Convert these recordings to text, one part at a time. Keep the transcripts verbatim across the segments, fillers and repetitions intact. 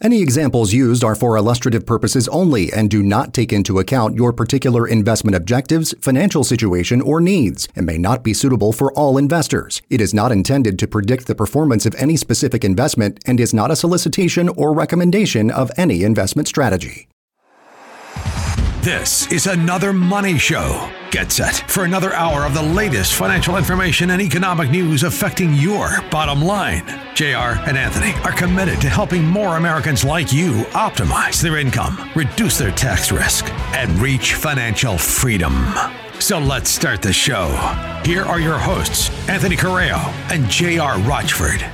Any examples used are for illustrative purposes only and do not take into account your particular investment objectives, financial situation, or needs, and may not be suitable for all investors. It is not intended to predict the performance of any specific investment and is not a solicitation or recommendation of any investment strategy. This is another Money Show. Get set for another hour of the latest financial information and economic news affecting your bottom line. J R and Anthony are committed to helping more Americans like you optimize their income, reduce their tax risk, and reach financial freedom. So let's start the show. Here are your hosts, Anthony Correo and J R Rochford.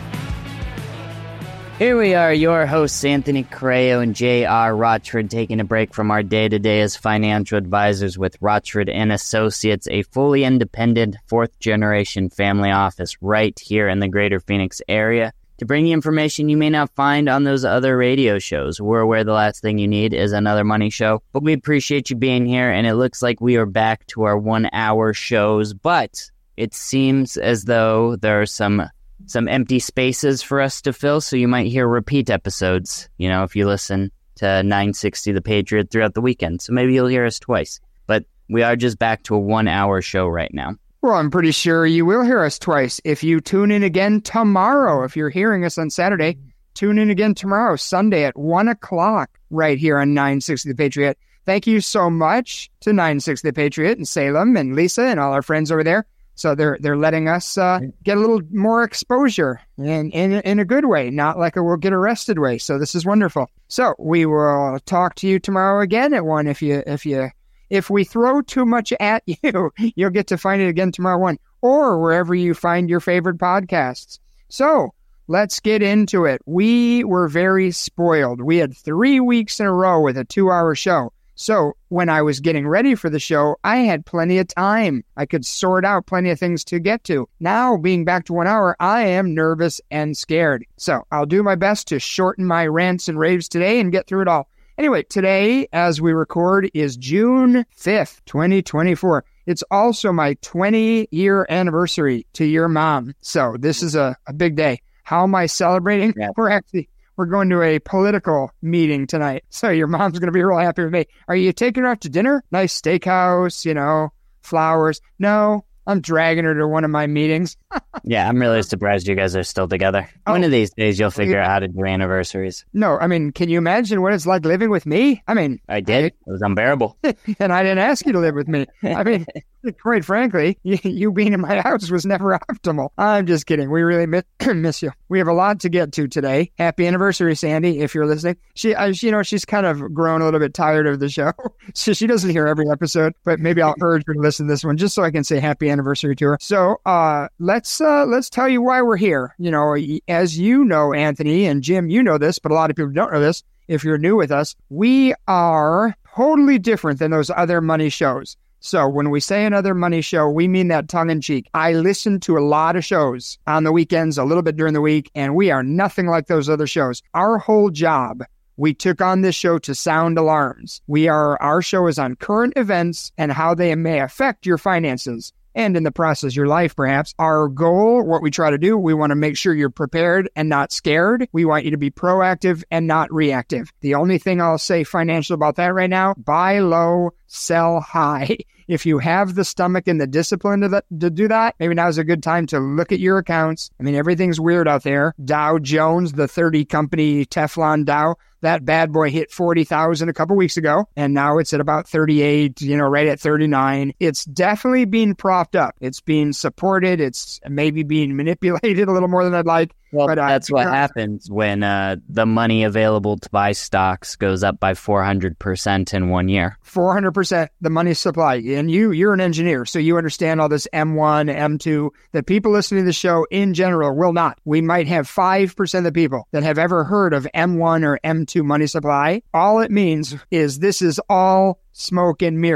Here we are, your hosts, Anthony Correo and J R Rochford, taking a break from our day-to-day as financial advisors with Rochford and Associates, a fully independent fourth-generation family office right here in the greater Phoenix area, to bring you information you may not find on those other radio shows. We're aware the last thing you need is another money show, but we appreciate you being here, and it looks like we are back to our one-hour shows, but it seems as though there are some... some empty spaces for us to fill, so you might hear repeat episodes, you know, if you listen to nine sixty The Patriot throughout the weekend. So maybe you'll hear us twice. But we are just back to a one-hour show right now. Well, I'm pretty sure you will hear us twice if you tune in again tomorrow. If you're hearing us on Saturday, tune in again tomorrow, Sunday at one o'clock, right here on nine sixty The Patriot. Thank you so much to nine sixty The Patriot and Salem and Lisa and all our friends over there. So they're they're letting us uh, get a little more exposure in, in in a good way, not like a we'll get arrested way. So this is wonderful. So we will talk to you tomorrow again at one. If you if you if we throw too much at you, you'll get to find it again tomorrow one, or wherever you find your favorite podcasts. So let's get into it. We were very spoiled. We had three weeks in a row with a two-hour show. So when I was getting ready for the show, I had plenty of time. I could sort out plenty of things to get to. Now, being back to one hour, I am nervous and scared. So I'll do my best to shorten my rants and raves today and get through it all. Anyway, today, as we record, is June fifth, twenty twenty-four. It's also my twenty-year anniversary to your mom. So this is a, a big day. How am I celebrating? Yeah. We're actually... We're going to a political meeting tonight, so your mom's going to be real happy with me. Are you taking her out to dinner? Nice steakhouse, you know, flowers. No, I'm dragging her to one of my meetings. Yeah, I'm really surprised you guys are still together. Oh, one of these days, you'll figure yeah. out how to do anniversaries. No, I mean, can you imagine what it's like living with me? I mean... I did. I, it was unbearable. And I didn't ask you to live with me. I mean... Quite frankly, you, you being in my house was never optimal. I'm just kidding. We really miss, miss you. We have a lot to get to today. Happy anniversary, Sandy, if you're listening. She, uh, you know, she's kind of grown a little bit tired of the show, so she doesn't hear every episode. But maybe I'll urge her to listen to this one just so I can say happy anniversary to her. So uh, let's uh, let's tell you why we're here. You know, as you know, Anthony and Jim, you know this, but a lot of people don't know this. If you're new with us, we are totally different than those other money shows. So when we say another money show, we mean that tongue-in-cheek. I listen to a lot of shows on the weekends, a little bit during the week, and we are nothing like those other shows. Our whole job, we took on this show to sound alarms. We are, our show is on current events and how they may affect your finances. And in the process, your life, perhaps. Our goal, what we try to do, we want to make sure you're prepared and not scared. We want you to be proactive and not reactive. The only thing I'll say financial about that right now, buy low, sell high. If you have the stomach and the discipline to, that, to do that, maybe now's a good time to look at your accounts. I mean, everything's weird out there. Dow Jones, the thirty company Teflon Dow, that bad boy hit forty thousand a couple weeks ago, and now it's at about thirty-eight, you know, right at thirty-nine. It's definitely being propped up. It's being supported. It's maybe being manipulated a little more than I'd like. Well, but, uh, that's what uh, happens when uh, the money available to buy stocks goes up by four hundred percent in one year. four hundred percent the money supply. And you, you're an engineer, so you understand all this M one, M two, that people listening to the show in general will not. We might have five percent of the people that have ever heard of M one or M two money supply. All it means is this is all smoke and mirrors.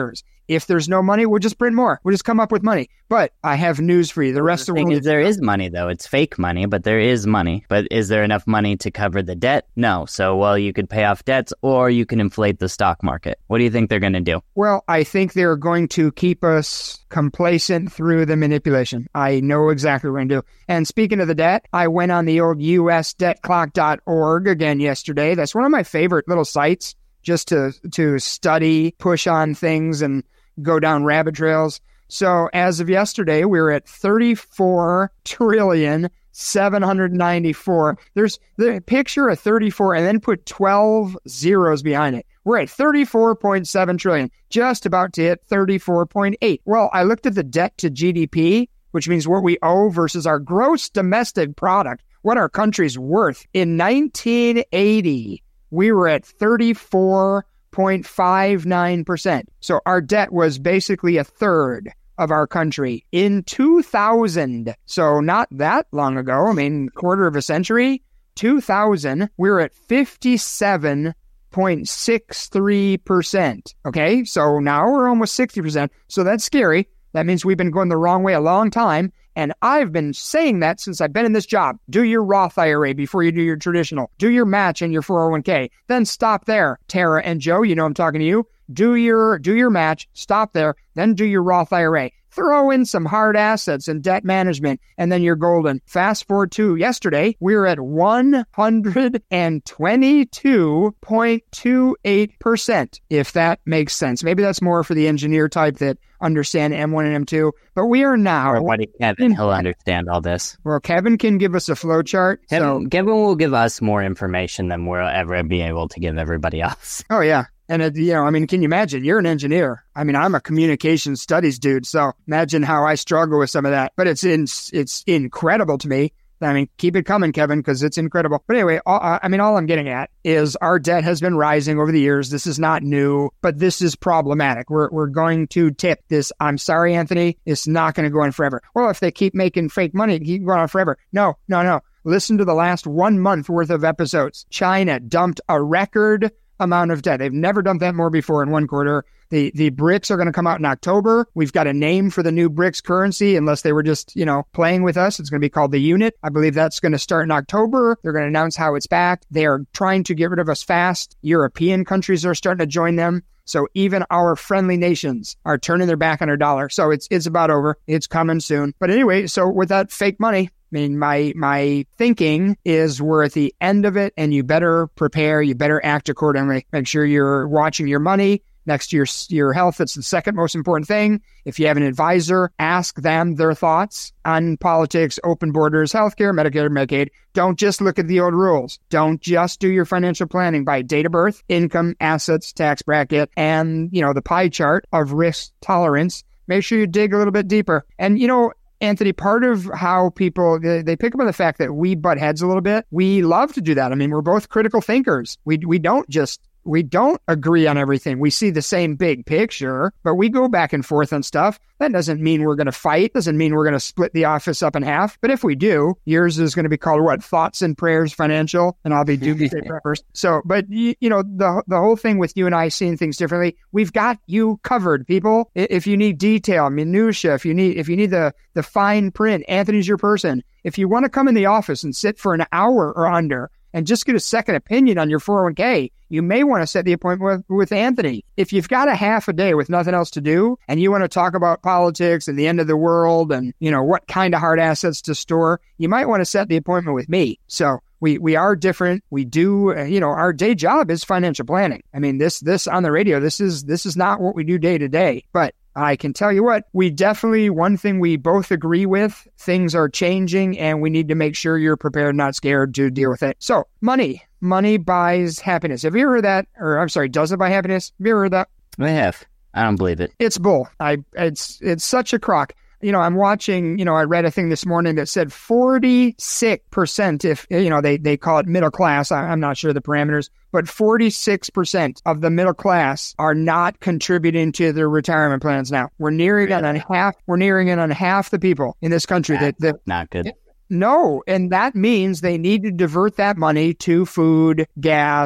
If there's no money, we'll just print more. We'll just come up with money. But I have news for you. The rest the of the thing world is, there is money, though. It's fake money, but there is money. But is there enough money to cover the debt? No. So, well, you could pay off debts or you can inflate the stock market. What do you think they're going to do? Well, I think they're going to keep us complacent through the manipulation. I know exactly what we're going to do. And speaking of the debt, I went on the old U S debt clock dot org again yesterday. That's one of my favorite little sites just to to study, push on things, and go down rabbit trails. So as of yesterday, we were at thirty-four trillion seven hundred ninety-four. There's the picture of thirty-four and then put twelve zeros behind it. We're at thirty-four point seven trillion, just about to hit thirty-four point eight. Well, I looked at the debt to G D P, which means what we owe versus our gross domestic product, what our country's worth. In nineteen eighty, we were at thirty-four point five nine percent. So our debt was basically a third of our country. In two thousand, so not that long ago, I mean, quarter of a century, two thousand, we were at fifty-seven point six three percent. Okay, so now we're almost sixty percent. So that's scary. That means we've been going the wrong way a long time. And I've been saying that since I've been in this job. Do your Roth I R A before you do your traditional. Do your match in your four oh one k. Then stop there. Tara and Joe, you know I'm talking to you. Do your do your match, stop there, then do your Roth I R A. Throw in some hard assets and debt management, and then you're golden. Fast forward to yesterday, we were at one hundred twenty-two point two eight percent, if that makes sense. Maybe that's more for the engineer type that understand M one and M two, but we are now... Or what Kevin, he'll understand all this. Well, Kevin can give us a flow chart. Kevin, so... Kevin will give us more information than we'll ever be able to give everybody else. Oh, yeah. And, it, you know, I mean, can you imagine? You're an engineer. I mean, I'm a communication studies dude, so imagine how I struggle with some of that. But it's in, it's incredible to me. I mean, keep it coming, Kevin, because it's incredible. But anyway, all, I mean, all I'm getting at is our debt has been rising over the years. This is not new, but this is problematic. We're we're going to tip this. I'm sorry, Anthony. It's not going to go on forever. Well, if they keep making fake money, it keep going on forever. No, no, no. Listen to the last one month worth of episodes. China dumped a record amount of debt. They've never done that more before in one quarter. The the BRICS are going to come out in October. We've got a name for the new BRICS currency, unless they were just, you know, playing with us. It's going to be called the unit. I believe that's going to start in October. They're going to announce how it's backed. They are trying to get rid of us fast. European countries are starting to join them. So even our friendly nations are turning their back on our dollar. So it's it's about over. It's coming soon. But anyway, so with that fake money, I mean, my my thinking is we're at the end of it, and you better prepare. You better act accordingly. Make sure you're watching your money. Next to your, your health, it's the second most important thing. If you have an advisor, ask them their thoughts on politics, open borders, healthcare, Medicare, Medicaid. Don't just look at the old rules. Don't just do your financial planning by date of birth, income, assets, tax bracket, and, you know, the pie chart of risk tolerance. Make sure you dig a little bit deeper. And, you know, Anthony, part of how people, they, they pick up on the fact that we butt heads a little bit. We love to do that. I mean, we're both critical thinkers. We we don't just We don't agree on everything. We see the same big picture, but we go back and forth on stuff. That doesn't mean we're going to fight. Doesn't mean we're going to split the office up in half. But if we do, yours is going to be called what? Thoughts and Prayers Financial, and I'll be Doomsday Preppers. So, but you, you know, the the whole thing with you and I seeing things differently, we've got you covered, people. If you need detail, minutia, if you need if you need the the fine print, Anthony's your person. If you want to come in the office and sit for an hour or under and just get a second opinion on your four oh one k, you may want to set the appointment with, with Anthony. If you've got a half a day with nothing else to do and you want to talk about politics and the end of the world and, you know, what kind of hard assets to store, you might want to set the appointment with me. So we we are different. We do, uh, you know, our day job is financial planning. I mean, this this on the radio, this is this is not what we do day to day, but I can tell you what, we definitely, one thing we both agree with, things are changing and we need to make sure you're prepared, not scared to deal with it. So money, money buys happiness. Have you ever heard that? Or I'm sorry, does it buy happiness? Have you ever heard that? I have. I don't believe it. It's bull. I, it's, it's such a crock. You know, I'm watching, you know, I read a thing this morning that said forty-six percent, if, you know, they, they call it middle class. I, I'm not sure the parameters, but forty-six percent of the middle class are not contributing to their retirement plans now. We're nearing it on half, we're nearing it on half the people in this country that, that not good. No. And that means they need to divert that money to food, gas,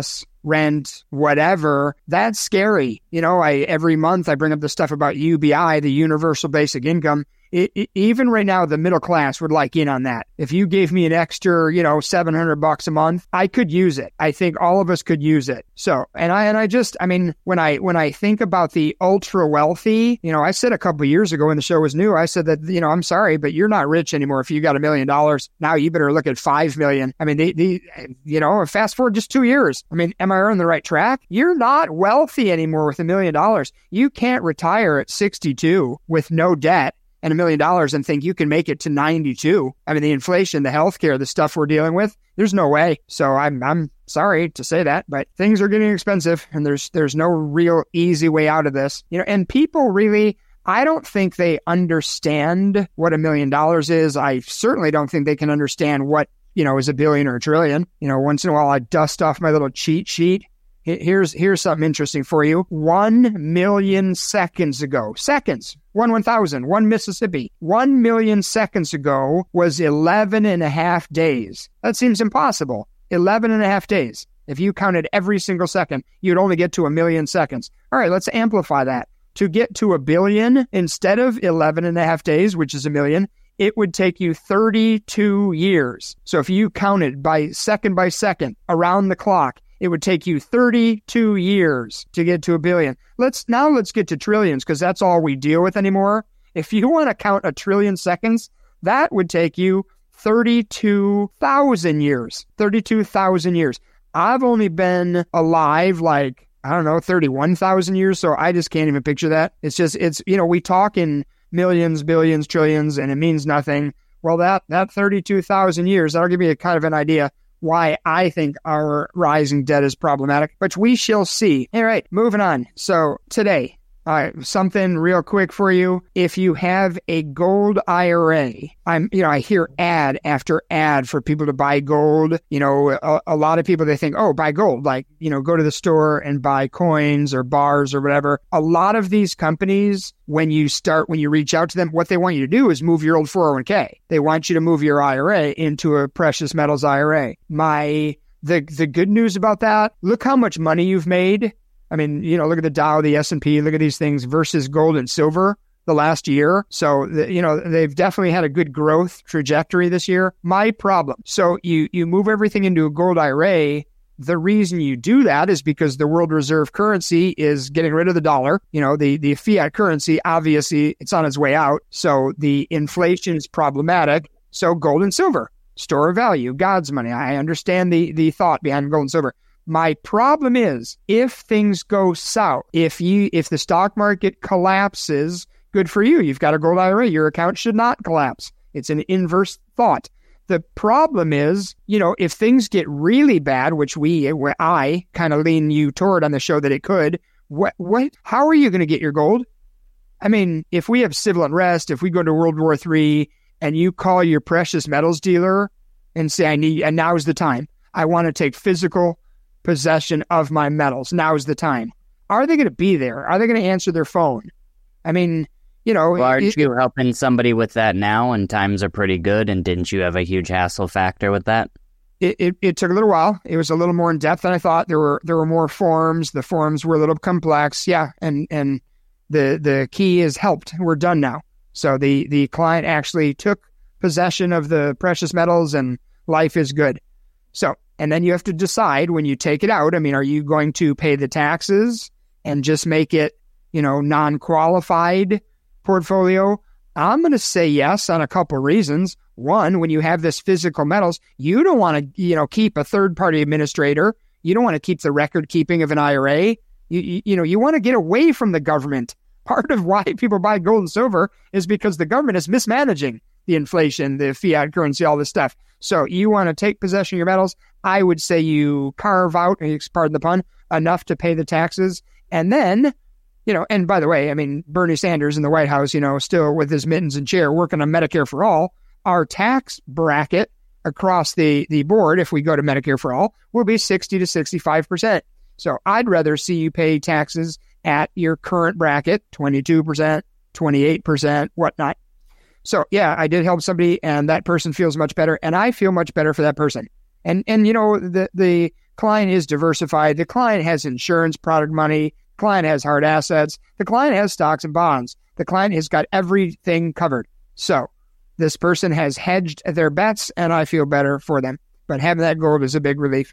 rent, whatever. That's scary. You know, I every month I bring up the stuff about U B I, the universal basic income. It, it, even right now, the middle class would like in on that. If you gave me an extra, you know, seven hundred bucks a month, I could use it. I think all of us could use it. So, and I, and I just, I mean, when I, when I think about the ultra wealthy, you know, I said a couple of years ago when the show was new, I said that, you know, I'm sorry, but you're not rich anymore. If you got a million dollars, now you better look at five million. I mean, the, the, you know, fast forward just two years. I mean, am I on the right track? You're not wealthy anymore with a million dollars. You can't retire at sixty-two with no debt and a million dollars and think you can make it to ninety-two. I mean, the inflation, the healthcare, the stuff we're dealing with, there's no way. So I'm I'm sorry to say that, but things are getting expensive and there's there's no real easy way out of this. You know, and people really, I don't think they understand what a million dollars is. I certainly don't think they can understand what, you know, is a billion or a trillion. You know, once in a while I dust off my little cheat sheet. Here's here's something interesting for you. One million seconds ago, seconds, one one thousand, one Mississippi, one million seconds ago was eleven and a half days. That seems impossible. eleven and a half days. If you counted every single second, you'd only get to a million seconds. All right, let's amplify that. To get to a billion, instead of eleven and a half days, which is a million, it would take you thirty-two years. So if you counted by second by second around the clock, it would take you thirty-two years to get to a billion. Let's now let's get to trillions because that's all we deal with anymore. If you want to count a trillion seconds, that would take you thirty-two thousand years. thirty-two thousand years. I've only been alive like, I don't know, thirty-one thousand years, so I just can't even picture that. It's just, it's, you know, we talk in millions, billions, trillions, and it means nothing. Well, that, that thirty-two thousand years, that'll give you a kind of an idea why I think our rising debt is problematic, but we shall see. All right, moving on. So today, uh, something real quick for you. If you have a gold I R A, I'm, you know, I hear ad after ad for people to buy gold. You know, a, a lot of people, they think, oh, buy gold, like, you know, go to the store and buy coins or bars or whatever. A lot of these companies, when you start, when you reach out to them, what they want you to do is move your old four oh one k. They want you to move your I R A into a precious metals I R A. My, the, the good news about that, look how much money you've made. I mean, you know, look at the Dow, the S and P, look at these things versus gold and silver the last year. So, the, you know, they've definitely had a good growth trajectory this year. My problem. So you, you move everything into a gold I R A. The reason you do that is because the world reserve currency is getting rid of the dollar. You know, the, the fiat currency, obviously, it's on its way out. So the inflation is problematic. So gold and silver, store of value, God's money. I understand the, the thought behind gold and silver. My problem is if things go south, if you if the stock market collapses, good for you. You've got a gold I R A. Your account should not collapse. It's an inverse thought. The problem is, you know, if things get really bad, which we, where I kind of lean you toward on the show that it could, what, what, how are you going to get your gold? I mean, if we have civil unrest, if we go to World War Three and you call your precious metals dealer and say, I need, and now's the time, I want to take physical possession of my metals. Now's the time. Are they going to be there? Are they going to answer their phone? I mean, you know. Well, aren't it, you helping somebody with that now and times are pretty good? And didn't you have a huge hassle factor with that? It, it, it took a little while. It was a little more in depth than I thought. There were there were more forms. The forms were a little complex. Yeah. And and the the key is helped. We're done now. So the, the client actually took possession of the precious metals and life is good. So, and then you have to decide when you take it out, I mean, are you going to pay the taxes and just make it, you know, non-qualified portfolio? I'm going to say yes on a couple reasons. One, when you have this physical metals, you don't want to, you know, keep a third-party administrator. You don't want to keep the record keeping of an I R A. You, you, you know, you want to get away from the government. Part of why people buy gold and silver is because the government is mismanaging the inflation, the fiat currency, all this stuff. So you want to take possession of your metals. I would say you carve out, pardon the pun, enough to pay the taxes. And then, you know, and by the way, I mean, Bernie Sanders in the White House, you know, still with his mittens and chair working on Medicare for all, our tax bracket across the, the board, if we go to Medicare for all, will be sixty to sixty-five percent. So I'd rather see you pay taxes at your current bracket, twenty-two percent, twenty-eight percent, whatnot. So yeah, I did help somebody and that person feels much better and I feel much better for that person. And, and you know, the, the, client is diversified. The client has insurance product money. Client has hard assets. The client has stocks and bonds. The client has got everything covered. So this person has hedged their bets, and I feel better for them. But having that gold is a big relief.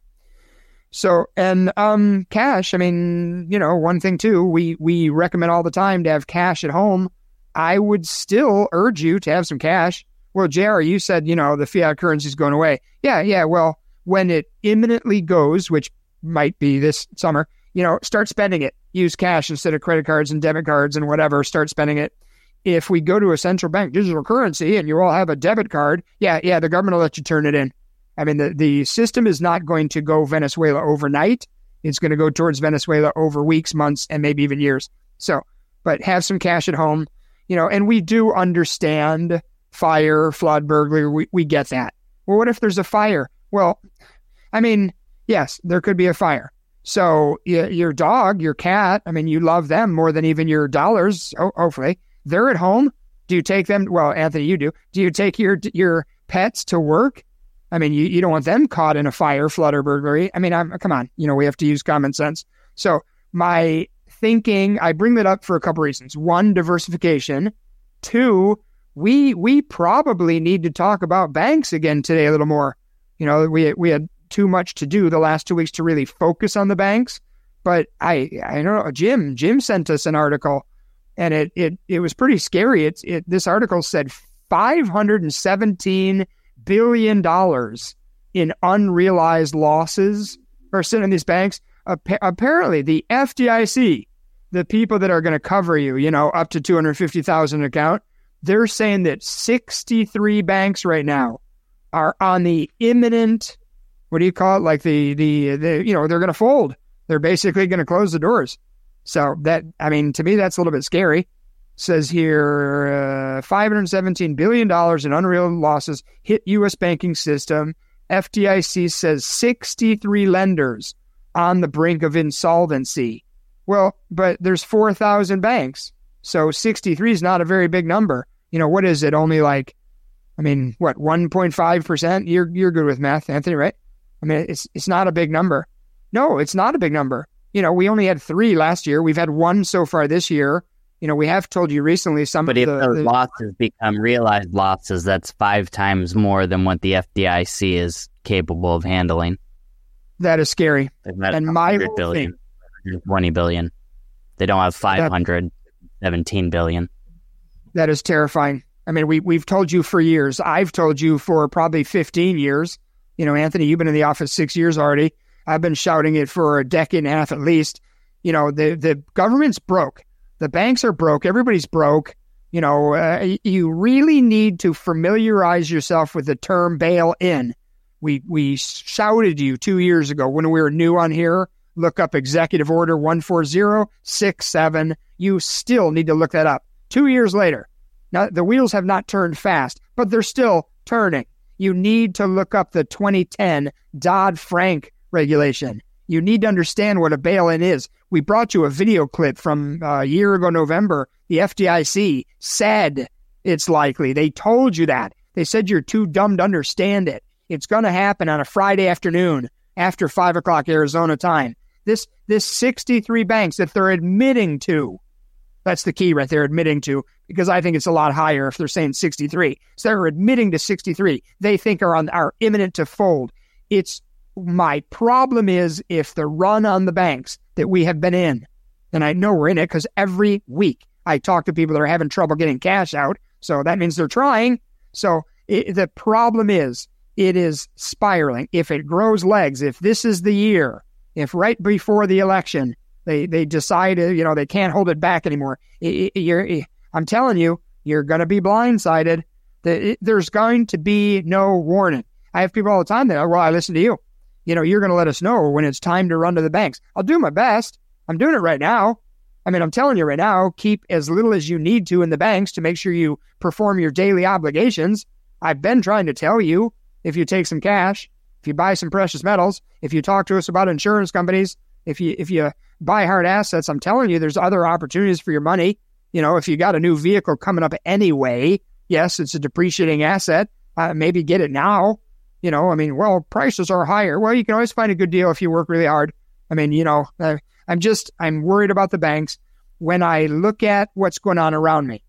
So, and um, cash, I mean, you know, one thing too, we, we recommend all the time to have cash at home. I would still urge you to have some cash. Well, J R, you said, you know, the fiat currency is going away. Yeah, yeah, well, when it imminently goes, which might be this summer, you know, start spending it. Use cash instead of credit cards and debit cards and whatever. Start spending it. If we go to a central bank digital currency and you all have a debit card, yeah, yeah, the government will let you turn it in. I mean, the, the system is not going to go Venezuela overnight. It's going to go towards Venezuela over weeks, months, and maybe even years. So, but have some cash at home, you know, and we do understand fire, flood, burglary. We, we get that. Well, what if there's a fire? Well, I mean, yes, there could be a fire. So y- your dog, your cat, I mean, you love them more than even your dollars, ho- hopefully. They're at home. Do you take them? Well, Anthony, you do. Do you take your your pets to work? I mean, you, you don't want them caught in a fire, flood, or burglary. I mean, I'm, come on, you know, we have to use common sense. So my thinking, I bring that up for a couple reasons. One, diversification. Two, we we probably need to talk about banks again today a little more. You know, we we had too much to do the last two weeks to really focus on the banks. But I I don't know, Jim, Jim sent us an article, and it it it was pretty scary. It's it this article said five hundred seventeen billion dollars in unrealized losses are sitting in these banks. Appa- apparently, the F D I C, the people that are going to cover you, you know, up to two hundred fifty thousand dollars account, they're saying that sixty-three banks right now are on the imminent, what do you call it? Like the, the, the you know, they're going to fold. They're basically going to close the doors. So that, I mean, to me, that's a little bit scary. Says here, uh, five hundred seventeen billion dollars in unrealized losses hit U S banking system. F D I C says sixty-three lenders on the brink of insolvency. Well, but there's four thousand banks. So sixty-three is not a very big number. You know, what is it? Only like, I mean, what, one point five percent? You're you're good with math, Anthony, right? I mean, it's it's not a big number. No, it's not a big number. You know, we only had three last year. We've had one so far this year. You know, we have told you recently some but of if the... those the, losses become realized losses, that's five times more than what the F D I C is capable of handling. That is scary. And my whole billion, thing, twenty billion. They don't have five hundred seventeen billion. That is terrifying. I mean, we, we've told you for years. I've told you for probably fifteen years. You know, Anthony, you've been in the office six years already. I've been shouting it for a decade and a half at least. You know, the, the government's broke. The banks are broke. Everybody's broke. You know, uh, you really need to familiarize yourself with the term bail-in. We we shouted you two years ago when we were new on here. Look up Executive Order one four zero six seven. You still need to look that up. Two years later. Now, the wheels have not turned fast, but they're still turning. You need to look up the twenty ten Dodd-Frank regulation. You need to understand what a bail-in is. We brought you a video clip from uh, a year ago, November. The F D I C said it's likely. They told you that. They said you're too dumb to understand it. It's going to happen on a Friday afternoon after five o'clock Arizona time. This this sixty-three banks that they're admitting to, that's the key right there, admitting to, because I think it's a lot higher if they're saying sixty-three. So they're admitting to sixty-three. They think are on are imminent to fold. It's my problem is if the run on the banks that we have been in, and I know we're in it because every week I talk to people that are having trouble getting cash out. So that means they're trying. So it, the problem is it is spiraling. If it grows legs, if this is the year, if right before the election they they decide, you know, they can't hold it back anymore, it, it, you're, it, I'm telling you, you're going to be blindsided. The, it, there's going to be no warning. I have people all the time that, well, I listen to you. You know, you're going to let us know when it's time to run to the banks. I'll do my best. I'm doing it right now. I mean, I'm telling you right now, keep as little as you need to in the banks to make sure you perform your daily obligations. I've been trying to tell you, if you take some cash, if you buy some precious metals, if you talk to us about insurance companies, if you if you buy hard assets, I'm telling you, there's other opportunities for your money. You know, if you got a new vehicle coming up anyway, yes, it's a depreciating asset. Uh, maybe get it now. You know, I mean, well, prices are higher. Well, you can always find a good deal if you work really hard. I mean, you know, I, I'm just, I'm worried about the banks. When I look at what's going on around me,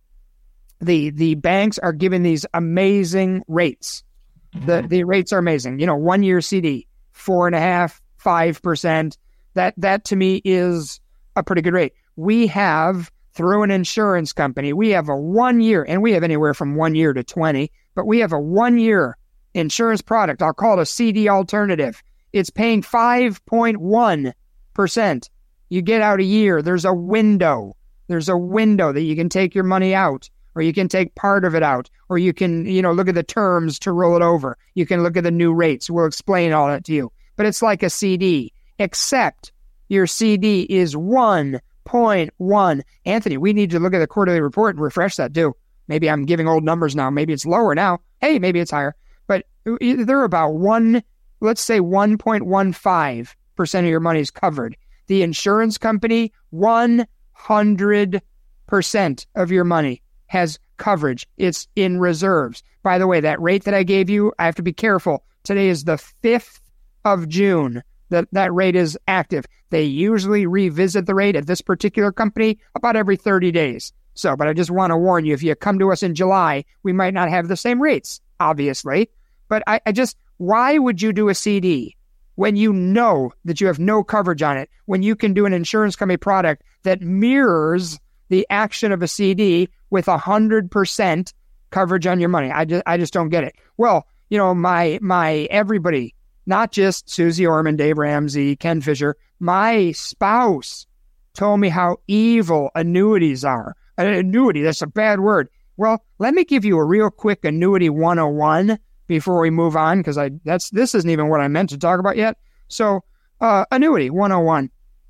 the the banks are giving these amazing rates. The the rates are amazing. You know, one year C D, four and a half, five percent. That that to me is a pretty good rate. We have through an insurance company, we have a one year, and we have anywhere from one year to twenty, but we have a one year insurance product. I'll call it a C D alternative. It's paying five point one percent. You get out a year. There's a window. There's a window that you can take your money out, or you can take part of it out, or you can, you know, look at the terms to roll it over. You can look at the new rates. We'll explain all that to you. But it's like a C D, except your C D is one point one. Anthony, we need to look at the quarterly report and refresh that too. Maybe I'm giving old numbers now. Maybe it's lower now. Hey, maybe it's higher. But they're about one, let's say one point one five percent of your money is covered. The insurance company, one hundred percent of your money has coverage. It's in reserves. By the way, that rate that I gave you, I have to be careful. Today is the fifth of June. That, that rate is active. They usually revisit the rate at this particular company about every thirty days. So, but I just want to warn you, if you come to us in July, we might not have the same rates, obviously. But I, I just, why would you do a C D when you know that you have no coverage on it, when you can do an insurance company product that mirrors the action of a C D with one hundred percent coverage on your money? I just, I just don't get it. Well, you know, my, my, everybody, not just Susie Orman, Dave Ramsey, Ken Fisher, my spouse told me how evil annuities are. An annuity, that's a bad word. Well, let me give you a real quick annuity one oh one before we move on, because I that's this isn't even what I meant to talk about yet. So, uh, annuity one oh one.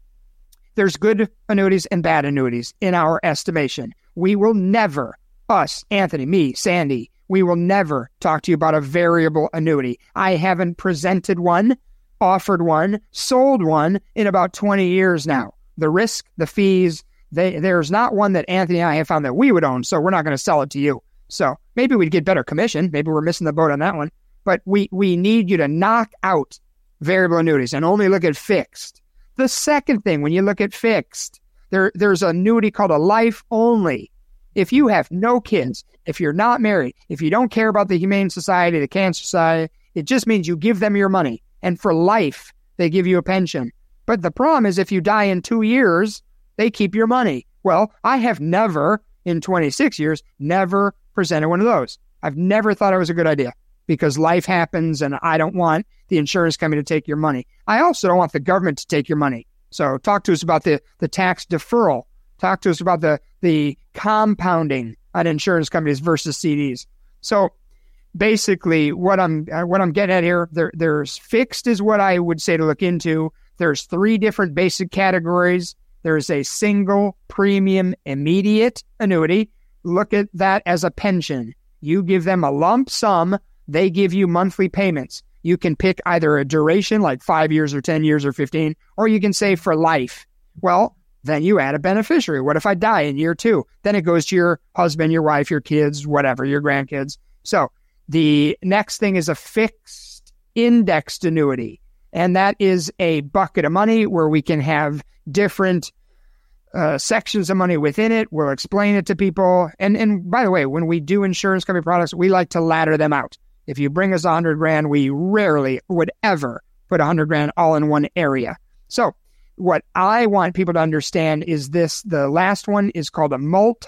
There's good annuities and bad annuities in our estimation. We will never, us, Anthony, me, Sandy, we will never talk to you about a variable annuity. I haven't presented one, offered one, sold one in about twenty years now. The risk, the fees, they, there's not one that Anthony and I have found that we would own, so we're not going to sell it to you. So maybe we'd get better commission. Maybe we're missing the boat on that one. But we, we need you to knock out variable annuities and only look at fixed. The second thing, when you look at fixed, there there's an annuity called a life only. If you have no kids, if you're not married, if you don't care about the Humane Society, the Cancer Society, it just means you give them your money. And for life, they give you a pension. But the problem is if you die in two years, they keep your money. Well, I have never, in twenty-six years, never presented one of those. I've never thought it was a good idea because life happens and I don't want the insurance company to take your money. I also don't want the government to take your money. So talk to us about the, the tax deferral. Talk to us about the, the compounding on insurance companies versus C Ds. So basically what I'm what I'm getting at here, there, there's fixed is what I would say to look into. There's three different basic categories. There's a single premium immediate annuity. Look at that as a pension. You give them a lump sum, they give you monthly payments. You can pick either a duration like five years or ten years or fifteen, or you can say for life. Well, then you add a beneficiary. What if I die in year two? Then it goes to your husband, your wife, your kids, whatever, your grandkids. So the next thing is a fixed indexed annuity. And that is a bucket of money where we can have different uh, sections of money within it. We'll explain it to people. And and by the way, when we do insurance company products, we like to ladder them out. If you bring us a hundred grand, we rarely would ever put a hundred grand all in one area. So what I want people to understand is this. The last one is called a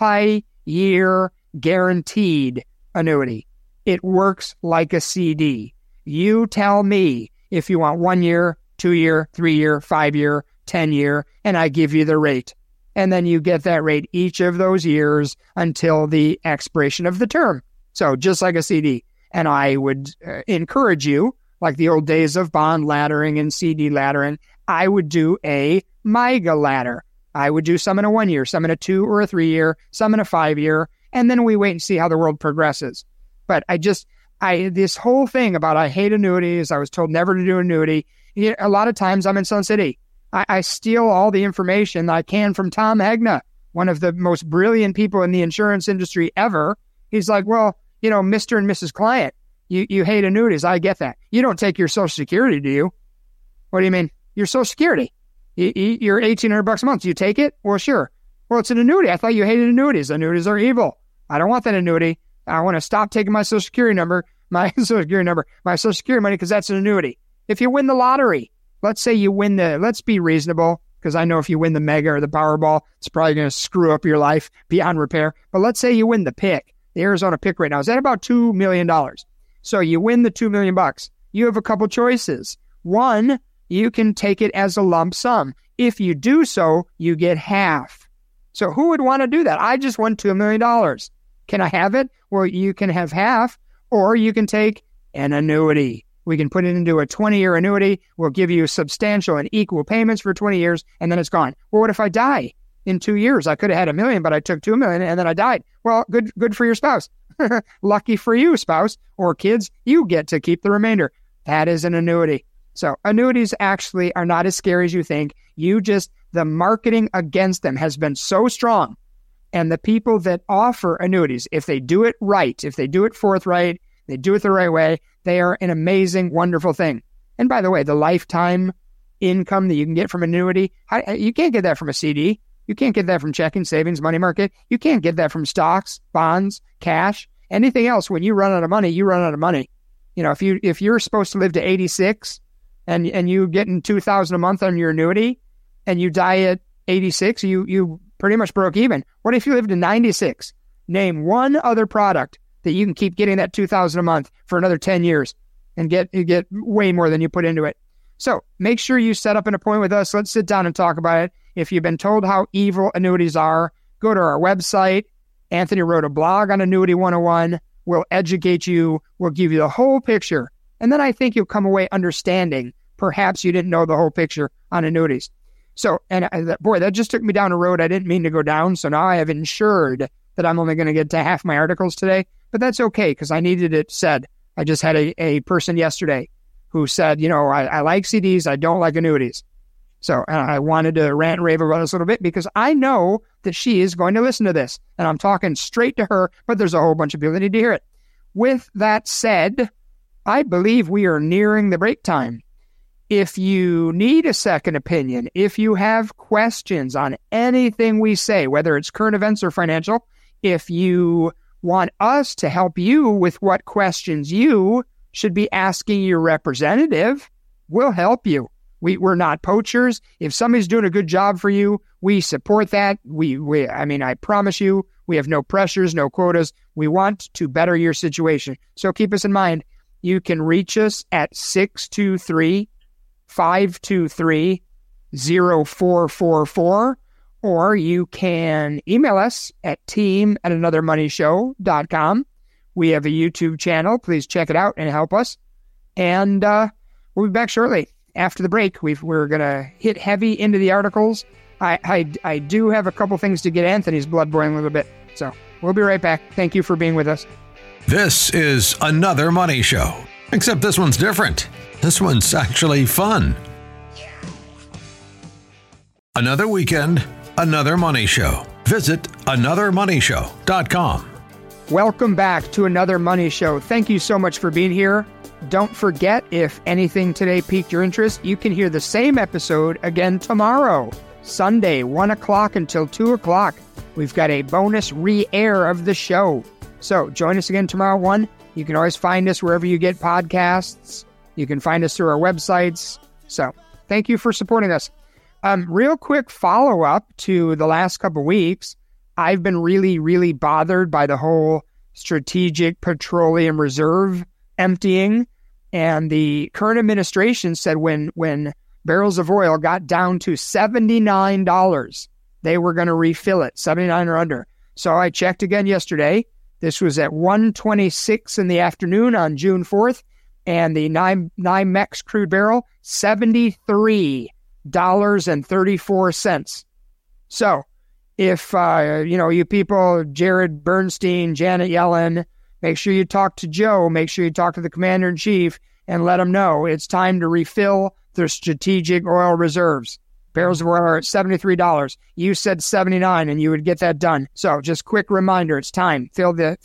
multi-year guaranteed annuity. It works like a C D. You tell me if you want one year, two year, three year, five year, ten year, and I give you the rate. And then you get that rate each of those years until the expiration of the term. So just like a C D. And I would uh, encourage you, like the old days of bond laddering and C D laddering, I would do a MYGA ladder. I would do some in a one year, some in a two or a three year, some in a five year, and then we wait and see how the world progresses. But I just, I this whole thing about I hate annuities, I was told never to do annuity. You know, a lot of times I'm in Sun City. I, I steal all the information I can from Tom Hegna, one of the most brilliant people in the insurance industry ever. He's like, well, you know, Mister and Missus Client, You you hate annuities. I get that. You don't take your Social Security, do you? What do you mean? Your Social Security. You, you, you're eighteen hundred bucks a month. Do you take it? Well, sure. Well, it's an annuity. I thought you hated annuities. Annuities are evil. I don't want that annuity. I want to stop taking my Social Security number, my Social Security number, my Social Security money, because that's an annuity. If you win the lottery, let's say you win the, let's be reasonable, because I know if you win the Mega or the Powerball, it's probably going to screw up your life beyond repair. But let's say you win the pick. The Arizona pick right now is at about two million dollars. So you win the two million bucks. You have a couple choices. One, you can take it as a lump sum. If you do so, you get half. So who would want to do that? I just won two million dollars. Can I have it? Well, you can have half, or you can take an annuity. We can put it into a twenty-year annuity. We'll give you substantial and equal payments for twenty years, and then it's gone. Well, what if I die in two years? I could have had a million, but I took two million, and then I died. Well, good good for your spouse. Lucky for you, spouse, or kids, you get to keep the remainder. That is an annuity. So annuities actually are not as scary as you think. You just, the marketing against them has been so strong. And the people that offer annuities, if they do it right, if they do it forthright, they do it the right way, they are an amazing, wonderful thing. And by the way, the lifetime income that you can get from annuity, you can't get that from a C D. You can't get that from checking, savings, money market. You can't get that from stocks, bonds, cash, anything else. When you run out of money, you run out of money. You know, if you if you're supposed to live to eighty-six and and you getting two thousand a month on your annuity, and you die at eighty-six, you you pretty much broke even. What if you live to ninety-six? Name one other product that you can keep getting that two thousand a month for another ten years and get you get way more than you put into it. So make sure you set up an appointment with us. Let's sit down and talk about it. If you've been told how evil annuities are, go to our website. Anthony wrote a blog on Annuity one oh one. We'll educate you. We'll give you the whole picture. And then I think you'll come away understanding. Perhaps you didn't know the whole picture on annuities. So, and I, boy, that just took me down a road I didn't mean to go down. So now I have ensured that I'm only going to get to half my articles today. But that's okay, because I needed it said. I just had a, a person yesterday who said, you know, I, I like C Ds. I don't like annuities. So and I wanted to rant and rave about this a little bit because I know that she is going to listen to this. And I'm talking straight to her, but there's a whole bunch of people that need to hear it. With that said, I believe we are nearing the break time. If you need a second opinion, if you have questions on anything we say, whether it's current events or financial, if you want us to help you with what questions you should be asking your representative, we'll help you. We, we're not poachers. If somebody's doing a good job for you, we support that. We, we, I mean, I promise you, we have no pressures, no quotas. We want to better your situation. So keep us in mind. You can reach us at six two three, five two three, zero four four four, or you can email us at team at another money show dot com. We have a YouTube channel. Please check it out and help us. And uh, we'll be back shortly. After the break, we've, we're going to hit heavy into the articles. I, I, I do have a couple things to get Anthony's blood boiling a little bit. So we'll be right back. Thank you for being with us. This is Another Money Show, except this one's different. This one's actually fun. Another weekend, another money show. Visit another money show dot com. Welcome back to Another Money Show. Thank you so much for being here. Don't forget, if anything today piqued your interest, you can hear the same episode again tomorrow, Sunday, one o'clock until two o'clock. We've got a bonus re-air of the show. So join us again tomorrow, one. You can always find us wherever you get podcasts. You can find us through our websites. So thank you for supporting us. Um, real quick follow-up to the last couple weeks. I've been really, really bothered by the whole Strategic Petroleum Reserve emptying. And the current administration said when, when barrels of oil got down to seventy-nine dollars, they were going to refill it, seventy-nine or under. So I checked again yesterday. This was at one twenty-six in the afternoon on June fourth. And the NYMEX crude barrel, seventy-three dollars and thirty-four cents. So if, uh, you know, you people, Jared Bernstein, Janet Yellen, make sure you talk to Joe, make sure you talk to the commander-in-chief and let them know it's time to refill their strategic oil reserves. Barrels of oil are at seventy-three dollars. You said seventy-nine and you would get that done. So just quick reminder, it's time. Fill the fill the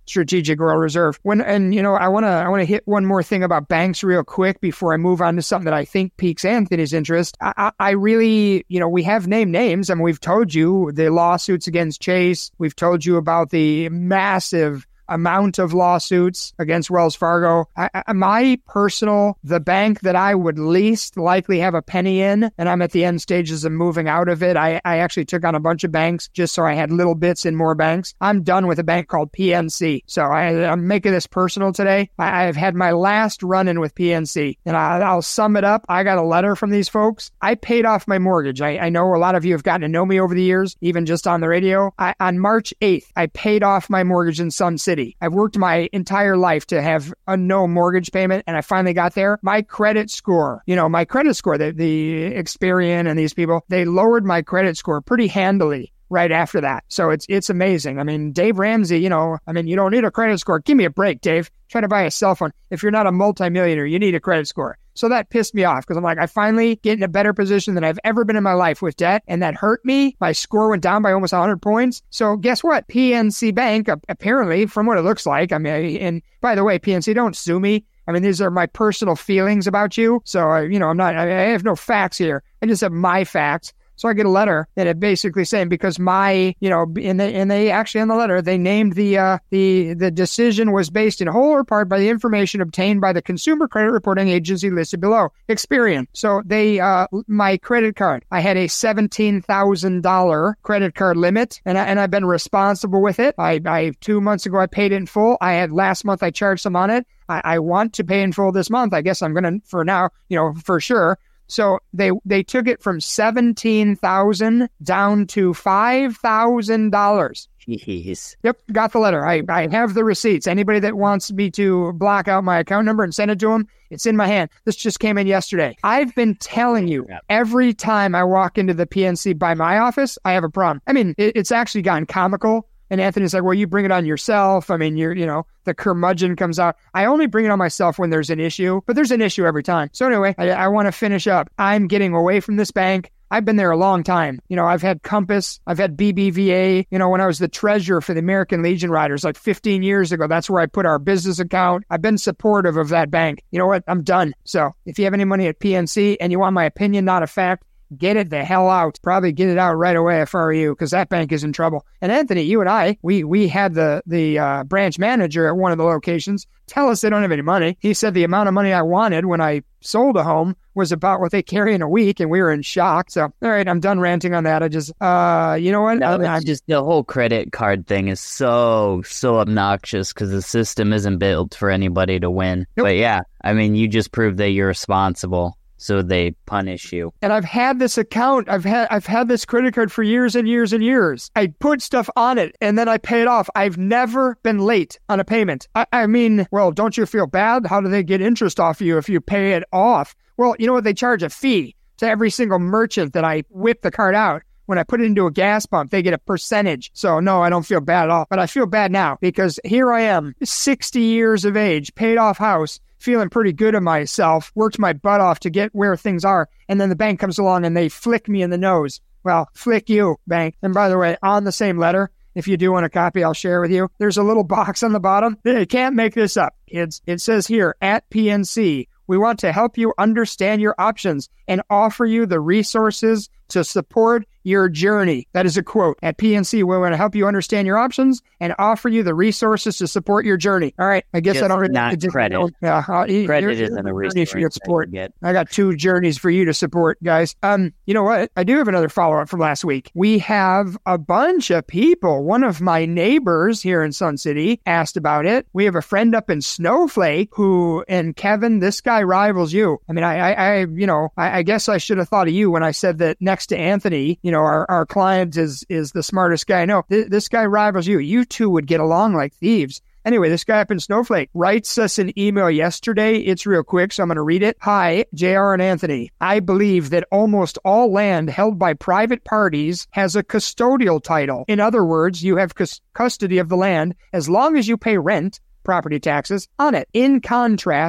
Strategic World Reserve. When and you know, I want to I want to hit one more thing about banks real quick before I move on to something that I think piques Anthony's interest. I, I, I really, you know, we have named names, and we've told you the lawsuits against Chase. We've told you about the massive amount of lawsuits against Wells Fargo. I, I, my personal, the bank that I would least likely have a penny in, and I'm at the end stages of moving out of it. I, I actually took on a bunch of banks just so I had little bits in more banks. I'm done with a bank called P N C. So I, I'm making this personal today. I, I've had my last run-in with P N C, and I, I'll sum it up. I got a letter from these folks. I paid off my mortgage. I, I know a lot of you have gotten to know me over the years, even just on the radio. I, on March eighth, I paid off my mortgage in Sun City. I've worked my entire life to have a no mortgage payment, and I finally got there. My credit score, you know, my credit score, the, the Experian and these people, they lowered my credit score pretty handily right after that. So it's it's amazing. I mean, Dave Ramsey, you know, I mean, you don't need a credit score. Give me a break, Dave. Try to buy a cell phone. If you're not a multimillionaire, you need a credit score. So that pissed me off because I'm like, I finally get in a better position than I've ever been in my life with debt. And that hurt me. My score went down by almost one hundred points. So guess what? P N C Bank, apparently, from what it looks like, I mean, and by the way, P N C, don't sue me. I mean, these are my personal feelings about you. So, uh, you know, I'm not, I have no facts here. I just have my facts. So I get a letter that it basically saying because my, you know, and they, and they actually on the letter, they named the, uh, the, the decision was based in whole or part by the information obtained by the Consumer Credit Reporting Agency listed below, Experian. So they, uh, my credit card, I had a seventeen thousand dollars credit card limit and, I, and I've been responsible with it. I, I, two months ago, I paid it in full. I had last month, I charged some on it. I, I want to pay in full this month. I guess I'm going to, for now, you know, for sure. So they they took it from seventeen thousand dollars down to five thousand dollars. Jeez. Yep, got the letter. I, I have the receipts. Anybody that wants me to block out my account number and send it to them, it's in my hand. This just came in yesterday. I've been telling you, every time I walk into the P N C by my office, I have a problem. I mean, it, it's actually gotten comical. And Anthony's like, well, you bring it on yourself. I mean, you're, you know, the curmudgeon comes out. I only bring it on myself when there's an issue, but there's an issue every time. So anyway, I, I want to finish up. I'm getting away from this bank. I've been there a long time. You know, I've had Compass. I've had B B V A. You know, when I was the treasurer for the American Legion Riders like fifteen years ago, that's where I put our business account. I've been supportive of that bank. You know what? I'm done. So if you have any money at P N C and you want my opinion, not a fact, get it the hell out. Probably get it out right away if I were you, because that bank is in trouble. And Anthony, you and I, we we had the the uh, branch manager at one of the locations tell us they don't have any money. He said the amount of money I wanted when I sold a home was about what they carry in a week, and we were in shock. So, all right, I'm done ranting on that. I just, uh, you know what? No, I, it's just the whole credit card thing is so, so obnoxious because the system isn't built for anybody to win. Nope. But yeah, I mean, you just proved that you're responsible. So they punish you. And I've had this account. I've had I've had this credit card for years and years and years. I put stuff on it and then I pay it off. I've never been late on a payment. I, I mean, well, don't you feel bad? How do they get interest off you if you pay it off? Well, you know what? They charge a fee to every single merchant that I whip the card out. When I put it into a gas pump, they get a percentage. So no, I don't feel bad at all. But I feel bad now because here I am, sixty years of age, paid off house, feeling pretty good of myself, worked my butt off to get where things are. And then the bank comes along and they flick me in the nose. Well, flick you, bank. And by the way, on the same letter, if you do want a copy, I'll share with you. There's a little box on the bottom. You can't make this up, kids. It says here, at P N C, we want to help you understand your options and offer you the resources to support your journey. That is a quote. At P N C, we want to help you understand your options and offer you the resources to support your journey. All right. I guess just I don't really not just, credit. You know, yeah, uh, credit isn't a resource for your support. You get. I got two journeys for you to support, guys. Um, you know what? I do have another follow-up from last week. We have a bunch of people. One of my neighbors here in Sun City asked about it. We have a friend up in Snowflake who, and Kevin, this guy rivals you. I mean, I, I, I you know, I, I guess I should have thought of you when I said that next to Anthony, you know, our, our client is is the smartest guy. No, th- this guy rivals you. You two would get along like thieves. Anyway, this guy up in Snowflake writes us an email yesterday. It's real quick, so I'm going to read it. Hi, J R and Anthony. I believe that almost all land held by private parties has a custodial title. In other words, you have cus- custody of the land as long as you pay rent, property taxes, on it. In contrast,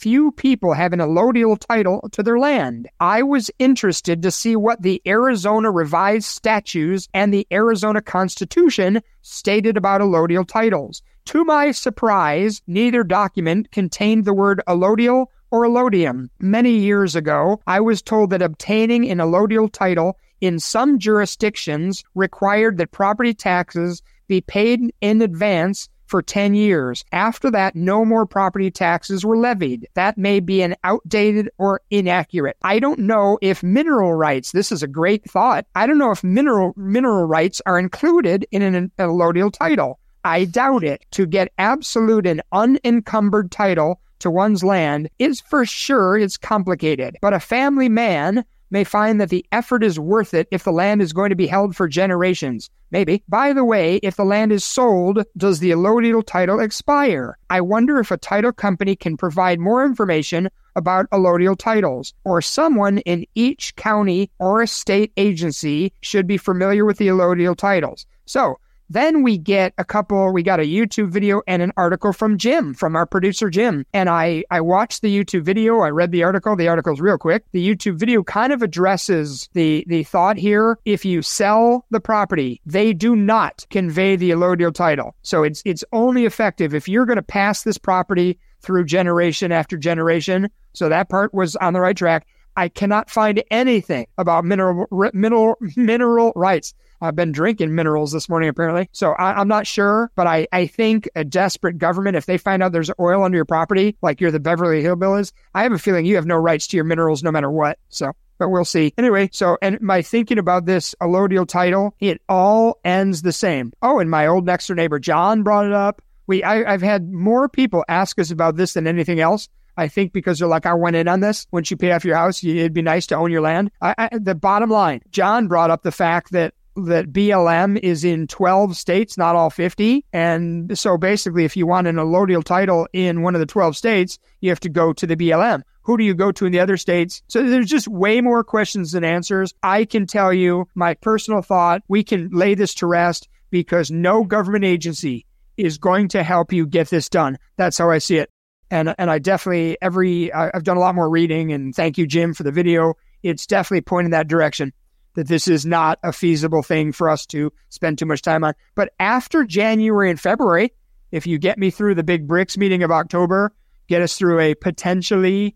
few people have an allodial title to their land. I was interested to see what the Arizona Revised Statutes and the Arizona Constitution stated about allodial titles. To my surprise, neither document contained the word allodial or allodium. Many years ago, I was told that obtaining an allodial title in some jurisdictions required that property taxes be paid in advance for ten years. After that, no more property taxes were levied. That may be an outdated or inaccurate. I don't know if mineral rights, this is a great thought, I don't know if mineral mineral rights are included in an allodial title. I doubt it. To get absolute and unencumbered title to one's land is for sure it's complicated. But a family man may find that the effort is worth it if the land is going to be held for generations. Maybe. By the way, if the land is sold, does the allodial title expire? I wonder if a title company can provide more information about allodial titles, or someone in each county or a state agency should be familiar with the allodial titles. So, then we get a couple, we got a YouTube video and an article from Jim, from our producer Jim. And I, I watched the YouTube video, I read the article, the article's real quick. The YouTube video kind of addresses the, the thought here. If you sell the property, they do not convey the allodial title. So it's it's only effective if you're going to pass this property through generation after generation. So that part was on the right track. I cannot find anything about mineral mineral mineral rights. I've been drinking minerals this morning, apparently. So I, I'm not sure, but I, I think a desperate government, if they find out there's oil under your property, like you're the Beverly Hillbillies, I have a feeling you have no rights to your minerals no matter what. So, but we'll see. Anyway, so, and my thinking about this allodial title, it all ends the same. Oh, and my old next door neighbor, John, brought it up. We, I, I've had more people ask us about this than anything else. I think because they're like, I went in on this. Once you pay off your house, it'd be nice to own your land. I, I, the bottom line, John brought up the fact that that B L M is in twelve states, not all fifty. And so basically, if you want an allodial title in one of the twelve states, you have to go to the B L M. Who do you go to in the other states? So there's just way more questions than answers. I can tell you my personal thought. We can lay this to rest because no government agency is going to help you get this done. That's how I see it. And and I definitely, every, I've done a lot more reading, and thank you, Jim, for the video. It's definitely pointing that direction, that this is not a feasible thing for us to spend too much time on. But after January and February, if you get me through the big BRICS meeting of October, get us through a potentially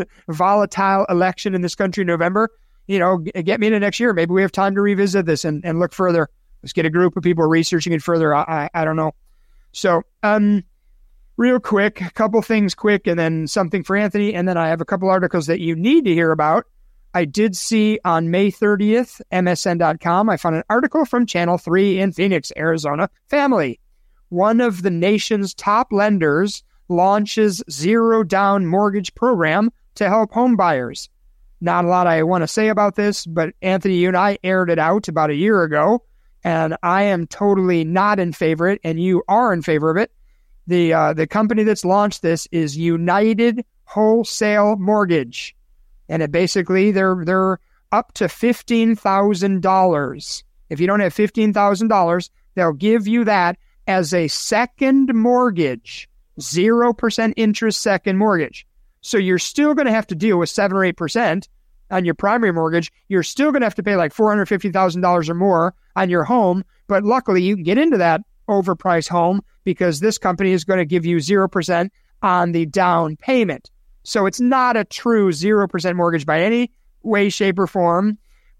volatile election in this country in November, you know, get me into next year. Maybe we have time to revisit this and, and look further. Let's get a group of people researching it further. I, I, I don't know. So, um, real quick, a couple things quick, and then something for Anthony, and then I have a couple articles that you need to hear about. I did see on May thirtieth, M S N dot com, I found an article from Channel three in Phoenix, Arizona. Family, one of the nation's top lenders, launches zero-down mortgage program to help home buyers. Not a lot I want to say about this, but Anthony, you and I aired it out about a year ago, and I am totally not in favor of it, and you are in favor of it. The uh, the company that's launched this is United Wholesale Mortgage. And it basically, they're they're up to fifteen thousand dollars. If you don't have fifteen thousand dollars, they'll give you that as a second mortgage, zero percent interest second mortgage. So you're still going to have to deal with seven or eight percent on your primary mortgage. You're still going to have to pay like four hundred fifty thousand dollars or more on your home. But luckily, you can get into that overpriced home because this company is going to give you zero percent on the down payment. So it's not a true zero percent mortgage by any way, shape, or form.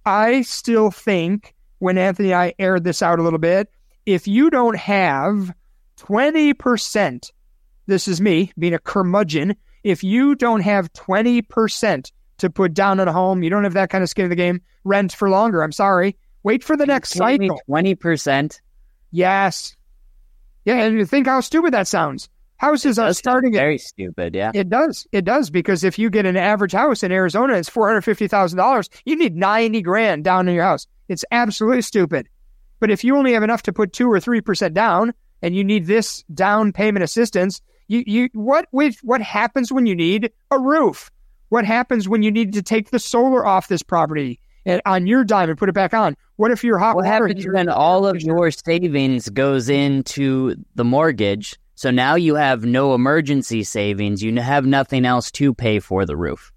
I still think, when Anthony and I aired this out a little bit, if you don't have twenty percent, this is me being a curmudgeon, if you don't have twenty percent to put down on a home, you don't have that kind of skin in the game, rent for longer. I'm sorry. Wait for the next cycle. twenty percent? Yes. Yeah, and you think how stupid that sounds. Houses are starting very at, stupid, yeah. It does. It does, because if you get an average house in Arizona, it's four hundred fifty thousand dollars. You need ninety grand down in your house. It's absolutely stupid. But if you only have enough to put two or three percent down, and you need this down payment assistance, you you what with what happens when you need a roof? What happens when you need to take the solar off this property and on your dime and put it back on? What if your hot what water? What happens when all of your savings goes into the mortgage? So now you have no emergency savings. You have nothing else to pay for the roof.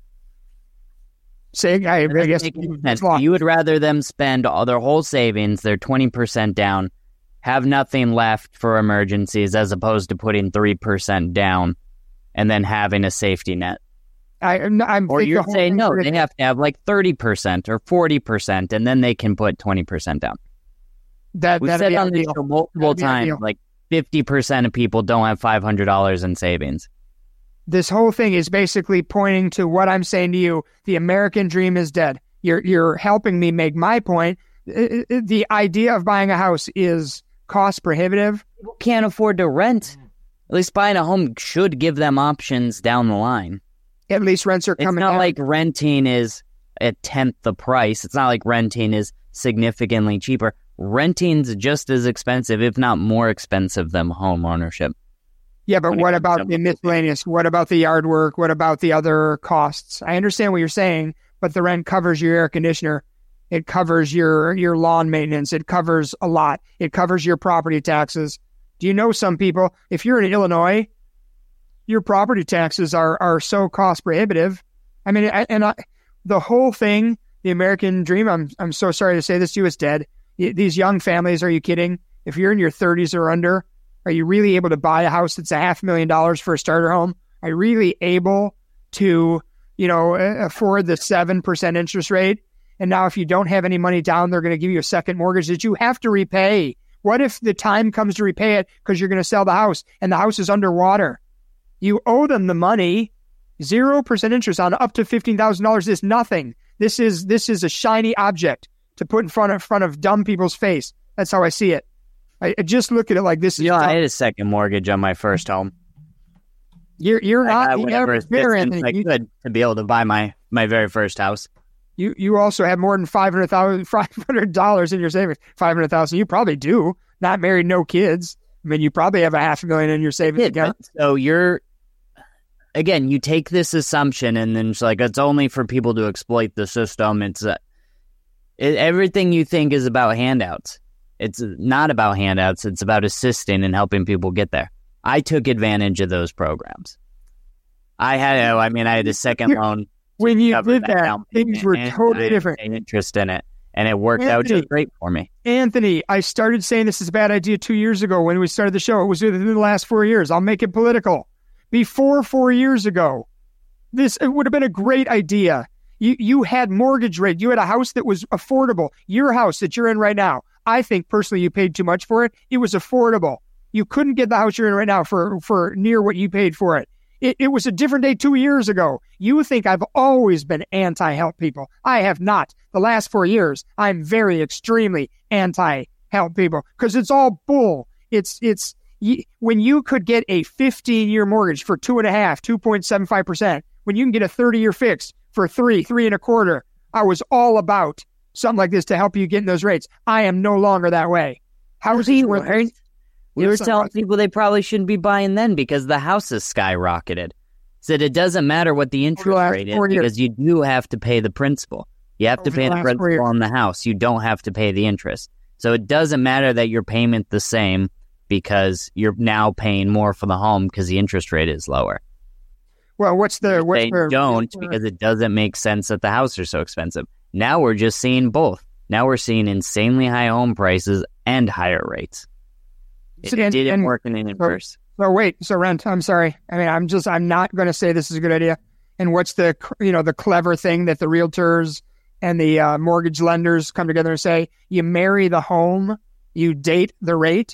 Say, I, I guess you would rather them spend all their whole savings, their twenty percent down, have nothing left for emergencies, as opposed to putting three percent down and then having a safety net. I, I'm or you're saying, no, they have to have like thirty percent or forty percent, and then they can put twenty percent down. That, We've said on the show multiple times, like fifty percent of people don't have five hundred dollars in savings. This whole thing is basically pointing to what I'm saying to you. The American dream is dead. You're you're helping me make my point. The idea of buying a house is cost prohibitive. People can't afford to rent. At least buying a home should give them options down the line. At least rents are coming It's not down. like renting is a tenth the price. It's not like renting is significantly cheaper. Renting's just as expensive, if not more expensive, than home ownership. Yeah, but what about the miscellaneous? What about the yard work? What about the other costs? I understand what you're saying, but the rent covers your air conditioner. It covers your, your lawn maintenance. It covers a lot. It covers your property taxes. Do you know some people, if you're in Illinois, your property taxes are, are so cost prohibitive. I mean, I, and I, the whole thing, the American dream, I'm I'm so sorry to say this to you, is dead. These young families, are you kidding? If you're in your thirties or under, are you really able to buy a house that's a half million dollars for a starter home? Are you really able to, you know, afford the seven percent interest rate? And now if you don't have any money down, they're going to give you a second mortgage that you have to repay. What if the time comes to repay it because you're going to sell the house and the house is underwater? You owe them the money. Zero percent interest on up to fifteen thousand dollars is nothing. This is this is a shiny object to put in front of front of dumb people's face. That's how I see it. I, I just look at it like this. Is you know, dumb. I had a second mortgage on my first home. You're you're I not got you whatever never fair, assistance I you, could to be able to buy my, my very first house. You you also have more than five hundred thousand five hundred dollars in your savings. Five hundred thousand. You probably do. Not married, no kids. I mean, you probably have a half a million in your savings account. So you're. Again, you take this assumption and then it's like, it's only for people to exploit the system. It's uh, it, everything you think is about handouts. It's not about handouts. It's about assisting and helping people get there. I took advantage of those programs. I had, I mean, I had a second loan. When you did that, things were totally different. Interest in it, and it worked out just great for me. Anthony, I started saying this is a bad idea two years ago when we started the show. It was within the last four years. I'll make it political. Before four years ago, this it would have been a great idea. You you had mortgage rate. You had a house that was affordable. Your house that you're in right now, I think personally you paid too much for it. It was affordable. You couldn't get the house you're in right now for, for near what you paid for it. It, it was a different day two years ago. You think I've always been anti-help people. I have not. The last four years, I'm very extremely anti-help people because it's all bull. It's it's. When you could get a fifteen-year mortgage for two and a half, two point seven five percent, when you can get a thirty-year fix for three, three and a quarter, I was all about something like this to help you get in those rates. I am no longer that way. How is you worth were, we were telling people they probably shouldn't be buying then because the house has skyrocketed. Said it doesn't matter what the interest rate is because you do have to pay the principal. You have to pay the principal on the house. You don't have to pay the interest. So it doesn't matter that your payment the same because you're now paying more for the home because the interest rate is lower. Well, what's the... What's they the, don't because it doesn't make sense that the houses are so expensive. Now we're just seeing both. Now we're seeing insanely high home prices and higher rates. It and, didn't and, work in the inverse. So, so wait, so rent, I'm sorry. I mean, I'm just, I'm not going to say this is a good idea. And what's the, you know, the clever thing that the realtors and the uh, mortgage lenders come together and say, you marry the home, you date the rate.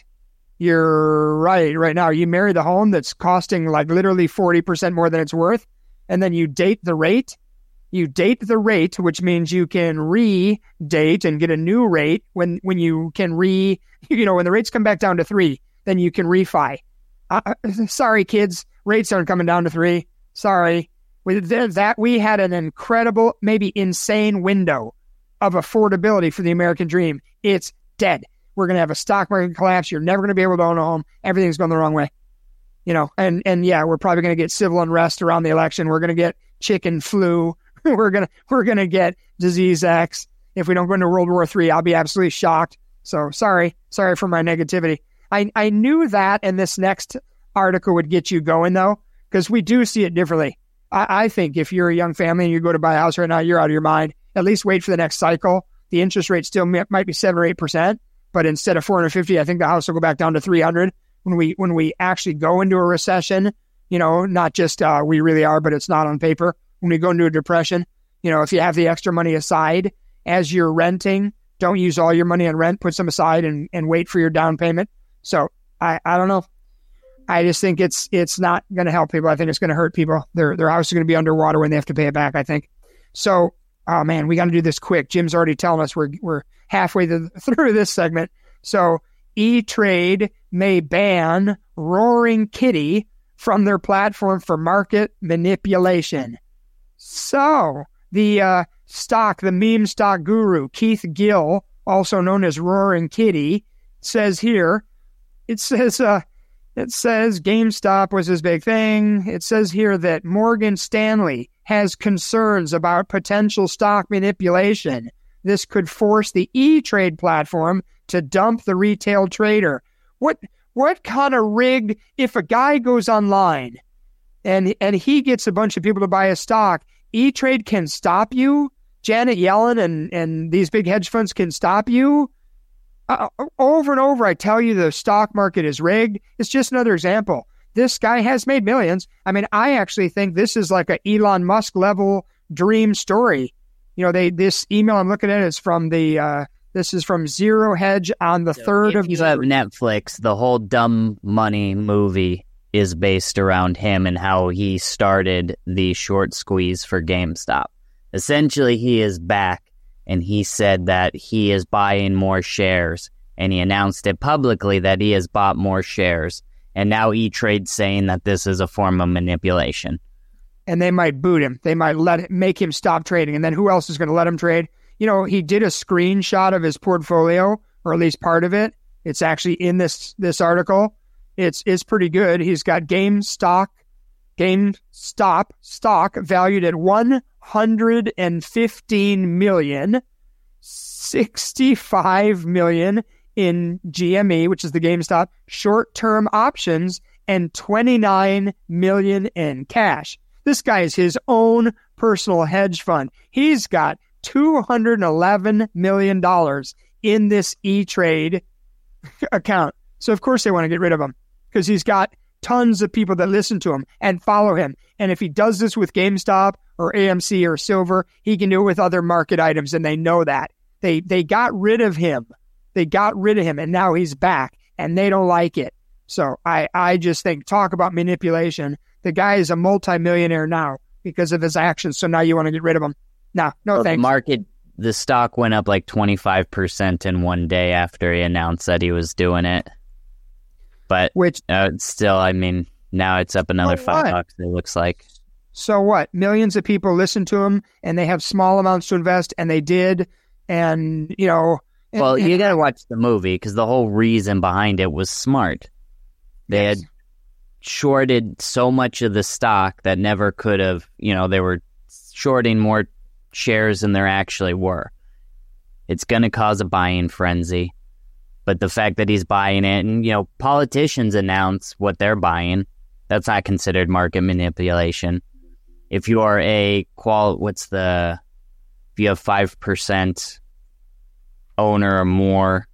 You're right. Right now, you marry the home that's costing like literally forty percent more than it's worth, and then you date the rate. You date the rate, which means you can re-date and get a new rate when, when you can re, you know, when the rates come back down to three, then you can refi. Uh, sorry, kids, rates aren't coming down to three. Sorry. With that, we had an incredible, maybe insane window of affordability for the American dream. It's dead. We're going to have a stock market collapse. You're never going to be able to own a home. Everything's going the wrong way. You know, and, and yeah, we're probably going to get civil unrest around the election. We're going to get chicken flu. we're going to, we're going to get disease X. If we don't go into World War Three, I'll be absolutely shocked. So sorry, sorry for my negativity. I, I knew that, and this next article would get you going, though, because we do see it differently. I, I think if you're a young family and you go to buy a house right now, you're out of your mind. At least wait for the next cycle. The interest rate still may, might be seven or eight percent, but instead of four hundred fifty, I think the house will go back down to three hundred when we when we actually go into a recession. You know, not just uh, we really are, but it's not on paper. When we go into a depression, you know, if you have the extra money aside as you're renting, don't use all your money on rent. Put some aside and, and wait for your down payment. So I, I don't know. I just think it's it's not going to help people. I think it's going to hurt people. Their their house is going to be underwater when they have to pay it back, I think. So, oh man, we got to do this quick. Jim's already telling us we're we're halfway th- through this segment. So E-Trade may ban Roaring Kitty from their platform for market manipulation. So the uh, stock, the meme stock guru, Keith Gill, also known as Roaring Kitty, says here, it says, uh, it says GameStop was his big thing. It says here that Morgan Stanley has concerns about potential stock manipulation. This could force the E-Trade platform to dump the retail trader. What what kind of rigged, if a guy goes online and and he gets a bunch of people to buy a stock, E-Trade can stop you? Janet Yellen and, and these big hedge funds can stop you? Uh, over and over, I tell you the stock market is rigged. It's just another example. This guy has made millions. I mean, I actually think this is like a Elon Musk level dream story. You know, they this email I'm looking at is from the, uh, this is from Zero Hedge on the so third if of you have Netflix, the whole Dumb Money movie is based around him and how he started the short squeeze for GameStop. Essentially, he is back, and he said that he is buying more shares, and he announced it publicly that he has bought more shares, and now E-Trade's saying that this is a form of manipulation. And they might boot him. They might let it, make him stop trading, and then who else is going to let him trade? You know, he did a screenshot of his portfolio, or at least part of it. It's actually in this this article. It's it's pretty good. He's got GameStop, GameStop stock valued at one hundred fifteen million dollars, sixty-five million dollars in G M E, which is the GameStop, short-term options, and twenty-nine million dollars in cash. This guy is his own personal hedge fund. He's got two hundred eleven million dollars in this E-Trade account. So, of course, they want to get rid of him because he's got tons of people that listen to him and follow him. And if he does this with GameStop or A M C or Silver, he can do it with other market items, and they know that. They they got rid of him. They got rid of him, and now he's back, and they don't like it. So I, I just think, talk about manipulation. The guy is a multimillionaire now because of his actions, so now you want to get rid of him. No, no well, thanks. The market, the stock went up like twenty-five percent in one day after he announced that he was doing it. But Which, uh, still, I mean, now it's up another so five what? bucks, it looks like. So what? Millions of people listen to him, and they have small amounts to invest, and they did, and, you know... And, well, and, you got to watch the movie, because the whole reason behind it was smart. They yes. had shorted so much of the stock that never could have, you know, they were shorting more shares than there actually were. It's going to cause a buying frenzy. But the fact that he's buying it, and, you know, politicians announce what they're buying, that's not considered market manipulation. If you are a qual, what's the, if you have five percent owner or more,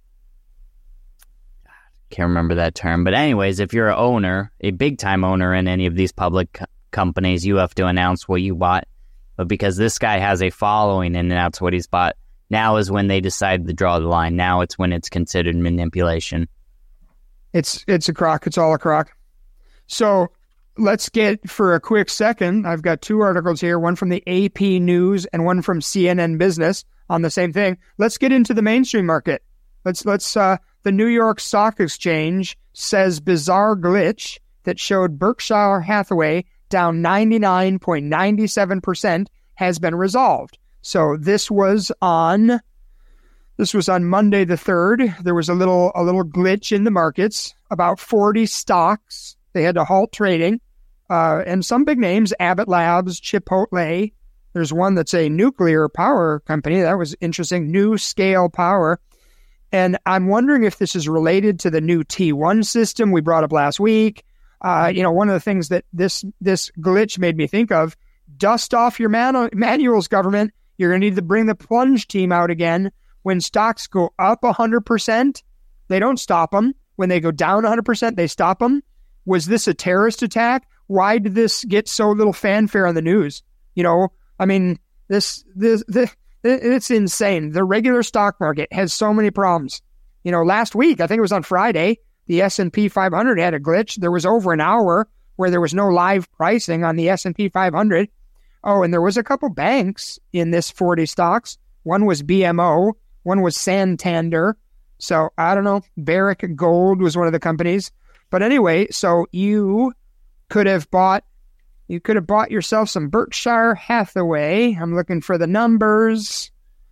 can't remember that term. But anyways, if you're an owner, a big time owner in any of these public co- companies, you have to announce what you bought. But because this guy has a following and announce what he's bought, now is when they decide to draw the line. Now it's when it's considered manipulation. It's it's a crock. It's all a crock. So let's get, for a quick second, I've got two articles here, one from the A P News and one from C N N Business on the same thing. Let's get into the mainstream market. Let's, let's, uh, the New York Stock Exchange says bizarre glitch that showed Berkshire Hathaway down ninety-nine point nine seven percent has been resolved. So this was on, this was on Monday the third. There was a little, a little glitch in the markets. About forty stocks, they had to halt trading. Uh, and some big names, Abbott Labs, Chipotle. There's one that's a nuclear power company. That was interesting. New Scale Power. And I'm wondering if this is related to the new T one system we brought up last week. Uh, you know, one of the things that this this glitch made me think of, dust off your manu- manuals, government. You're going to need to bring the plunge team out again. When stocks go up one hundred percent, they don't stop them. When they go down one hundred percent, they stop them. Was this a terrorist attack? Why did this get so little fanfare on the news? You know, I mean, this, this, this it's insane. The regular stock market has so many problems. You know, last week, I think it was on Friday, the S and P five hundred had a glitch. There was over an hour where there was no live pricing on the S and P five hundred. Oh, and there was a couple banks in this forty stocks. One was B M O. One was Santander. So, I don't know. Barrick Gold was one of the companies. But anyway, so you could have bought, you could have bought yourself some Berkshire Hathaway. I'm looking for the numbers.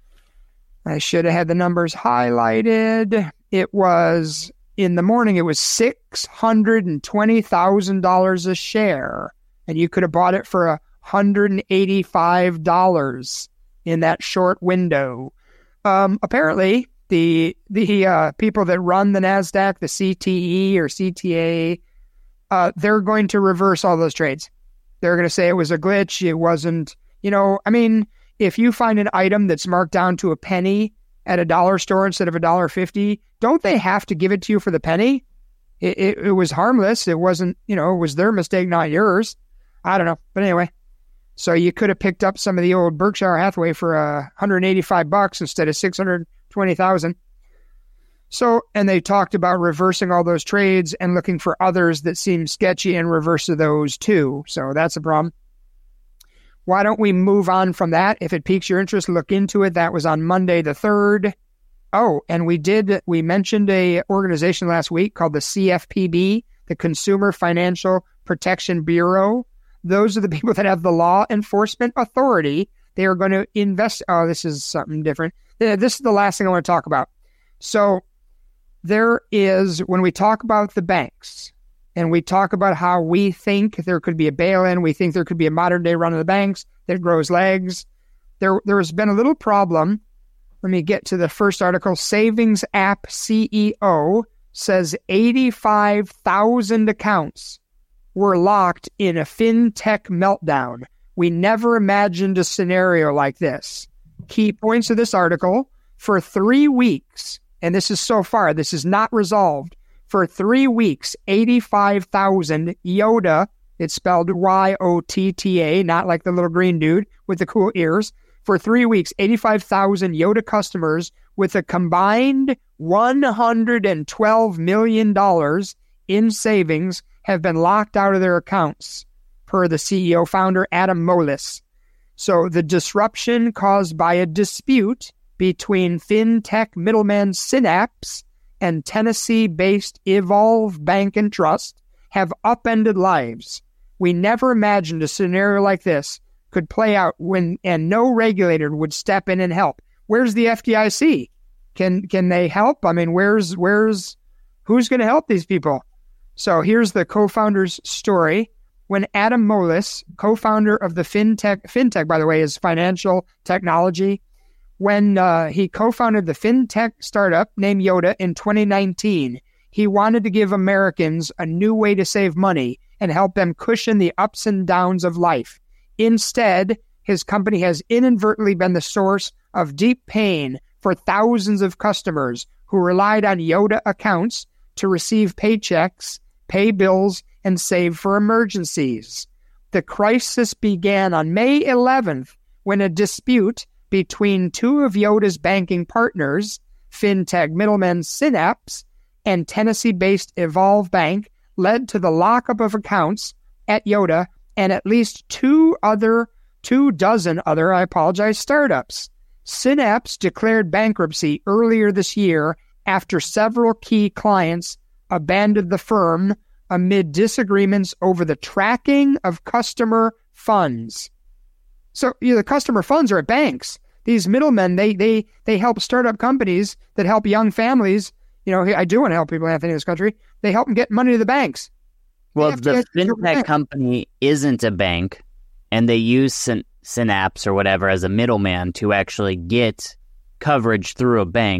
I should have had the numbers highlighted. It was, in the morning, it was six hundred twenty thousand dollars a share. And you could have bought it for one hundred eighty-five dollars in that short window. Um, apparently, the the uh, people that run the NASDAQ, the C T E or C T A, uh, they're going to reverse all those trades. They're going to say it was a glitch. It wasn't, you know, I mean, if you find an item that's marked down to a penny at a dollar store instead of a dollar fifty, don't they have to give it to you for the penny? It, it, it was harmless. It wasn't, you know, it was their mistake, not yours. I don't know. But anyway, so you could have picked up some of the old Berkshire Hathaway for uh, one hundred eighty-five bucks instead of six hundred twenty thousand. So, and they talked about reversing all those trades and looking for others that seem sketchy and reverse of those too. So that's a problem. Why don't we move on from that? If it piques your interest, look into it. That was on Monday the third. Oh, and we did, we mentioned a organization last week called the C F P B, the Consumer Financial Protection Bureau. Those are the people that have the law enforcement authority. They are going to invest. Oh, this is something different. This is the last thing I want to talk about. So there is, when we talk about the banks and we talk about how we think there could be a bail-in, we think there could be a modern day run of the banks that grows legs. There, there has been a little problem. Let me get to the first article. Savings App C E O says eighty-five thousand accounts were locked in a fintech meltdown. We never imagined a scenario like this. Key points of this article: for three weeks, and this is so far, this is not resolved, for three weeks, eighty-five thousand Yotta, it's spelled Y O T T A, not like the little green dude with the cool ears. For three weeks, eighty-five thousand Yotta customers with a combined one hundred twelve million dollars in savings have been locked out of their accounts, per the C E O founder, Adam Moelis. So the disruption caused by a dispute between fintech middleman Synapse and Tennessee-based Evolve Bank and Trust have upended lives. We never imagined a scenario like this could play out when, and no regulator would step in and help. Where's the F D I C? Can can they help? I mean, where's where's who's going to help these people? So here's the co-founder's story. When Adam Moelis, co-founder of the fintech, fintech, by the way, is financial technology, when uh, he co-founded the fintech startup named Yotta in twenty nineteen, he wanted to give Americans a new way to save money and help them cushion the ups and downs of life. Instead, his company has inadvertently been the source of deep pain for thousands of customers who relied on Yotta accounts to receive paychecks, pay bills, and save for emergencies. The crisis began on May eleventh when a dispute between two of Yotta's banking partners, fintech middleman Synapse and Tennessee-based Evolve Bank, led to the lockup of accounts at Yotta and at least two other, two dozen other, I apologize, startups. Synapse declared bankruptcy earlier this year after several key clients abandoned the firm amid disagreements over the tracking of customer funds. So you know, the customer funds are at banks. These middlemen, they they they help startup companies that help young families. You know, I do want to help people, Anthony, in this country. They help them get money to the banks. Well, the fintech company isn't a bank, and they use Syn- Synapse or whatever as a middleman to actually get coverage through a bank.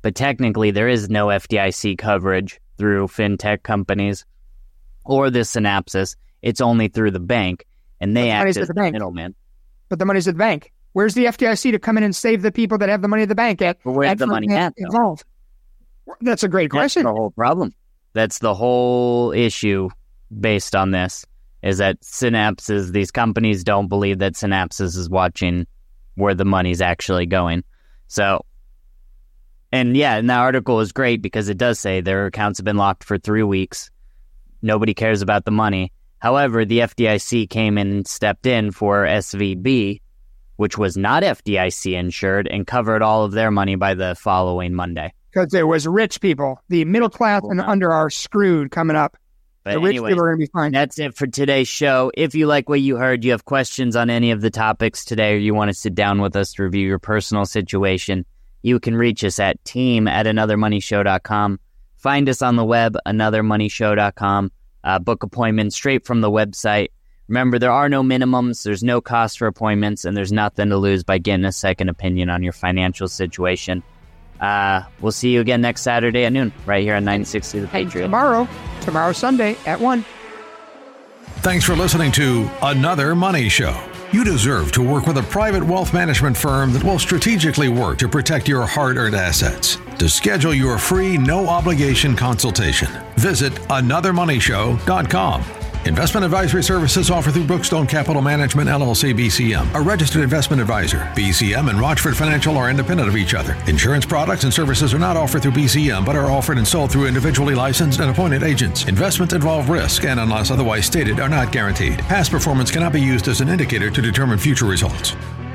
but technically there is no F D I C coverage through fintech companies or the Synapses. It's only through the bank, and they act as the middleman. But the money's at the bank. Where's the F D I C to come in and save the people that have the money at the bank at? But where's the money at, involved? That's a great question. That's the whole problem. That's the whole issue based on this, is that Synapses, these companies don't believe that Synapses is watching where the money's actually going. So, and yeah, and that article is great because it does say their accounts have been locked for three weeks. Nobody cares about the money. However, the F D I C came in and stepped in for S V B, which was not F D I C insured, and covered all of their money by the following Monday. Because it was rich people. The middle class and under are screwed coming up. But the rich anyway, people are going to be fine. That's it for today's show. If you like what you heard, you have questions on any of the topics today, or you want to sit down with us to review your personal situation, you can reach us at team at another money show dot com. Find us on the web, another money show dot com. Uh, book appointments straight from the website. Remember, there are no minimums, there's no cost for appointments, and there's nothing to lose by getting a second opinion on your financial situation. Uh, we'll see you again next Saturday at noon, right here on nine sixty The Patriot. Tomorrow, tomorrow Sunday at one. Thanks for listening to Another Money Show. You deserve to work with a private wealth management firm that will strategically work to protect your hard-earned assets. To schedule your free, no-obligation consultation, visit another money show dot com. Investment advisory services offered through Brookstone Capital Management, L L C, B C M, a registered investment advisor. B C M and Rochford Financial are independent of each other. Insurance products and services are not offered through B C M, but are offered and sold through individually licensed and appointed agents. Investments involve risk and, unless otherwise stated, are not guaranteed. Past performance cannot be used as an indicator to determine future results.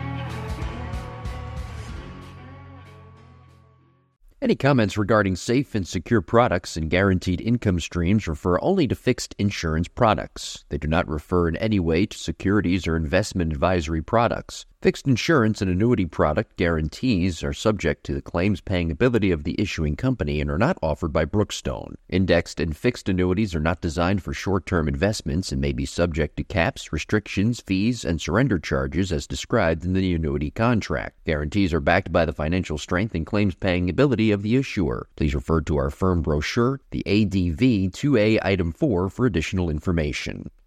Any comments regarding safe and secure products and guaranteed income streams refer only to fixed insurance products. They do not refer in any way to securities or investment advisory products. Fixed insurance and annuity product guarantees are subject to the claims-paying ability of the issuing company and are not offered by Brookstone. Indexed and fixed annuities are not designed for short-term investments and may be subject to caps, restrictions, fees, and surrender charges as described in the annuity contract. Guarantees are backed by the financial strength and claims-paying ability of the issuer. Please refer to our firm brochure, the A D V two A Item four, for additional information.